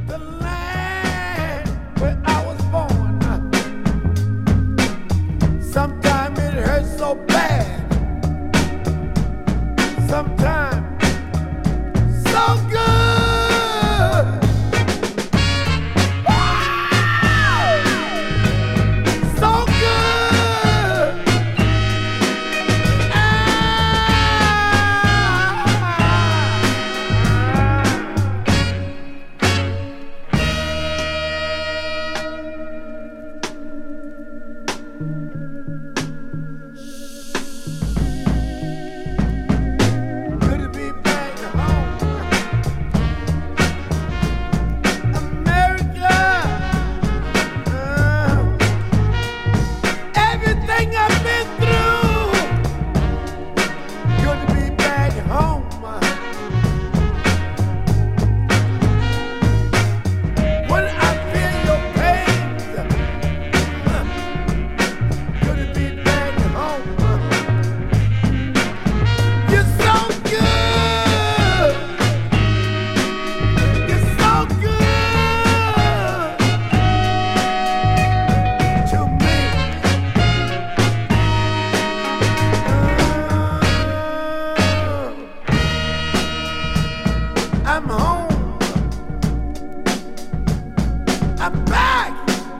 the land where I was born. Sometimes it hurts so bad, sometimes so good. So good. Good to be back home. America. Everything I've been through. Good to be back home. When I feel your pain. Good to be back home. You're so good. You're so good to me. I'm home. I'm back.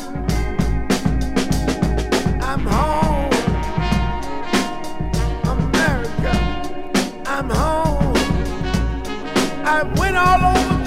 I'm home. America. I'm home. I went all over